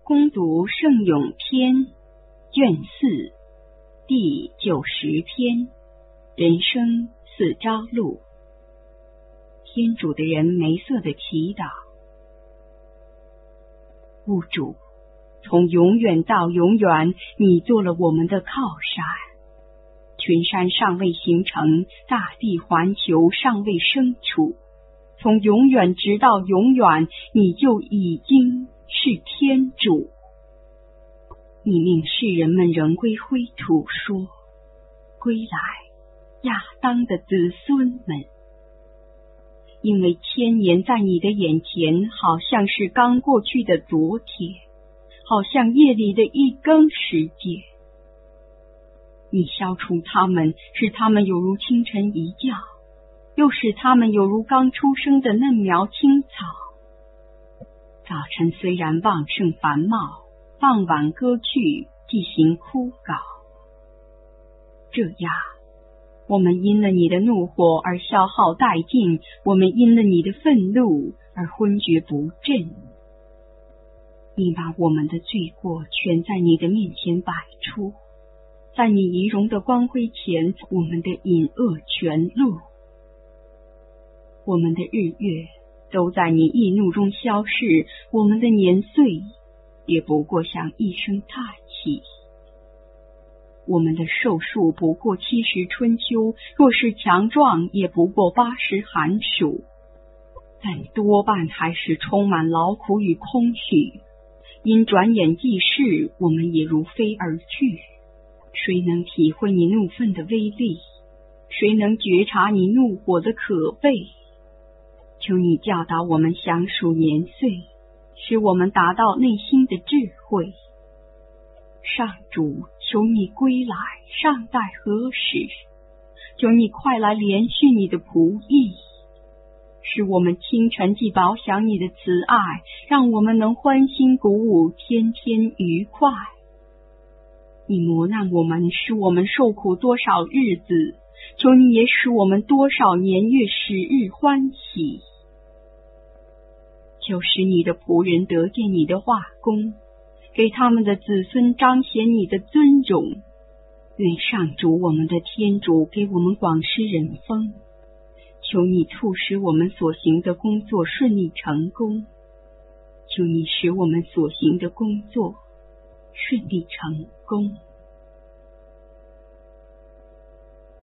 恭读圣咏篇卷4第90篇，人生四朝露。天主的人梅瑟的祈祷。物主，从永远到永远，你做了我们的靠山。群山尚未形成，大地环球尚未生出，从永远直到永远，你就已经是天主。你命世人们仍归灰土，说：归来，亚当的子孙们。因为千年在你的眼前好像是刚过去的昨天，好像夜里的一更时节。你消除他们，使他们有如清晨一觉，又使他们有如刚出生的嫩苗青草。早晨虽然旺盛繁茂，傍晚割去，即行枯槁。这样，我们因了你的怒火而消耗殆尽，我们因了你的愤怒而昏厥不振。你把我们的罪过全在你的面前摆出，在你仪容的光辉前，我们的隐恶全露。我们的日月都在你易怒中消逝，我们的年岁也不过像一声叹气。我们的寿数不过70春秋，若是强壮，也不过80寒暑，但多半还是充满劳苦与空虚。因转眼即逝，我们也如飞而去。谁能体会你怒愤的威力？谁能觉察你怒火的可悲？求你教导我们详数年岁，使我们达到内心的智慧。上主，求你归来，尚待何时？求你快来怜恤你的仆役，使我们清晨既饱享你的慈爱，让我们能欢欣鼓舞，天天愉快。你磨难我们，使我们受苦多少日子，求你也使我们多少年月时日欢喜。就使你的仆人得见你的画工，给他们的子孙彰显你的尊荣。愿上主我们的天主给我们广施仁丰，求你促使我们所行的工作顺利成功，求你使我们所行的工作顺利成功。